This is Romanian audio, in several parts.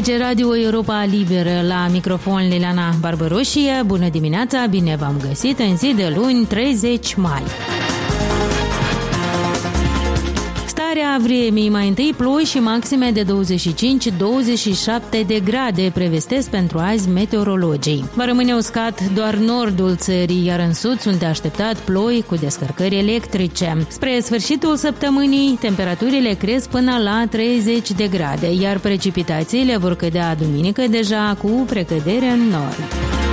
Aici Radio Europa Liberă, la microfon Liliana Barbăroșie. Bună dimineața, bine v-am găsit în zi de luni, 30 mai. Starea vremii, mai întâi ploi și maxime de 25-27 de grade prevestesc pentru azi meteorologii. Va rămâne uscat doar nordul țării, iar în sud sunt de așteptat ploi cu descărcări electrice. Spre sfârșitul săptămânii, temperaturile cresc până la 30 de grade, iar precipitațiile vor cădea duminică deja cu precădere în nord.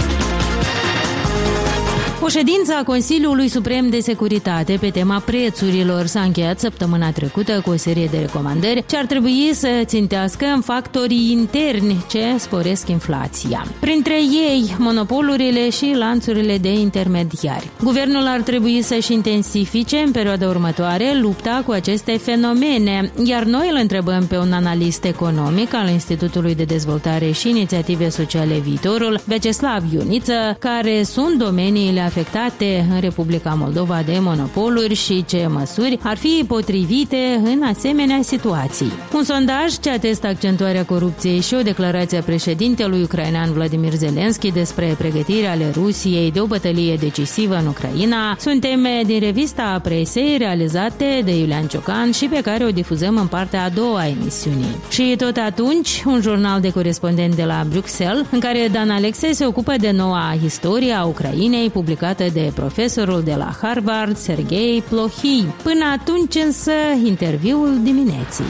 O ședință a Consiliului Suprem de Securitate pe tema prețurilor s-a încheiat săptămâna trecută cu o serie de recomandări ce ar trebui să țintească în factorii interni ce sporesc inflația. Printre ei, monopolurile și lanțurile de intermediari. Guvernul ar trebui să-și intensifice în perioada următoare lupta cu aceste fenomene, iar noi îl întrebăm pe un analist economic al Institutului de Dezvoltare și Inițiative Sociale Viitorul, Vyacheslav Ioniță, care sunt domeniile afectate în Republica Moldova de monopoluri și ce măsuri ar fi potrivite în asemenea situații. Un sondaj ce atestă accentuarea corupției și o declarație a președintelui ucrainean Vladimir Zelensky despre pregătirea ale Rusiei de o bătălie decisivă în Ucraina sunt teme din revista presei realizate de Iulian Ciocan și pe care o difuzăm în partea a doua a emisiunii. Și tot atunci, un jurnal de corespondent de la Bruxelles, în care Dan Alexe se ocupă de noua istorie a Ucrainei publicată de profesorul de la Harvard, Sergei Plohi. Până atunci însă, interviul dimineții.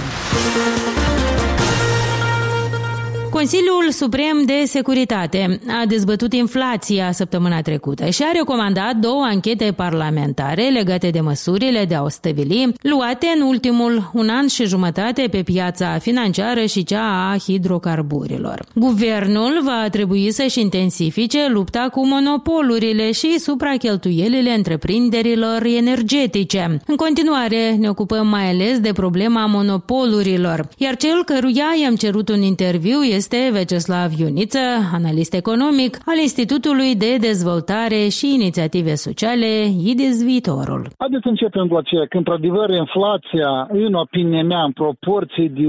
Consiliul Suprem de Securitate a dezbătut inflația săptămâna trecută și a recomandat două anchete parlamentare legate de măsurile de a o stăvili luate în ultimul un an și jumătate pe piața financiară și cea a hidrocarburilor. Guvernul va trebui să-și intensifice lupta cu monopolurile și supracheltuielile întreprinderilor energetice. În continuare ne ocupăm mai ales de problema monopolurilor, iar cel căruia i-am cerut un interviu este Vyacheslav Ioniță, analist economic al Institutului de Dezvoltare și Inițiative Sociale IDES Viitorul. Haideți să începem cu aceea că, într-adevăr, inflația, în opinia mea, în proporție de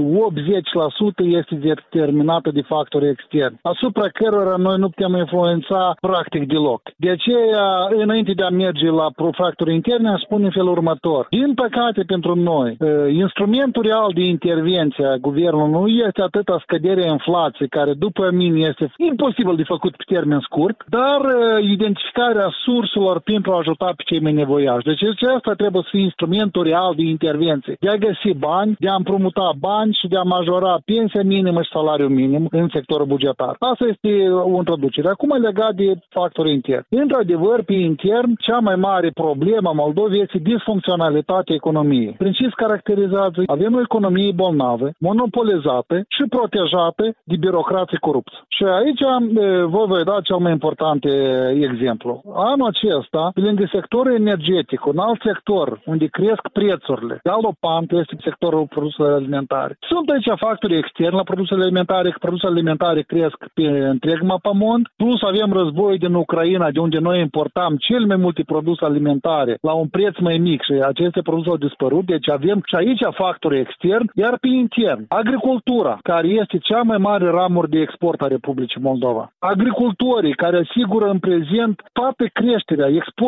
80% este determinată de factori externi, asupra cărora noi nu putem influența practic deloc. De aceea, înainte de a merge la factori interni, aș spune în felul următor. Din păcate pentru noi, instrumentul real de intervenție a guvernului nu este atâta scăderea inflației, care după mine este imposibil de făcut pe termen scurt, dar identificarea surselor pentru a ajuta pe cei mai nevoiași. Deci asta trebuie să fie instrumentul real de intervenție, de a găsi bani, de a împrumuta bani și de a majora pensia minimă și salariul minim în sectorul bugetar. Asta este o introducere. Acum legat de factorul intern. Într-adevăr, pe intern, cea mai mare problemă a Moldovei este disfuncționalitatea economiei. Prin ce se caracterizează? Avem o economie bolnavă, monopolizată și protejată de birocrații corupți. Și aici vă voi da cel mai important exemplu. Anul acesta, pe lângă sectorul energetic, un alt sector unde cresc prețurile, galopant este sectorul produselor alimentare. Sunt aici factori externi la produsele alimentare, că produsele alimentare cresc pe întreg mapamond, plus avem război din Ucraina, de unde noi importam cel mai multe produse alimentare la un preț mai mic și aceste produse au dispărut, deci avem și aici factori externi, iar pe intern, agricultura, care este cea mai mare ramuri de export a Republicii Moldova. Agricultorii care asigură în prezent toată creșterea,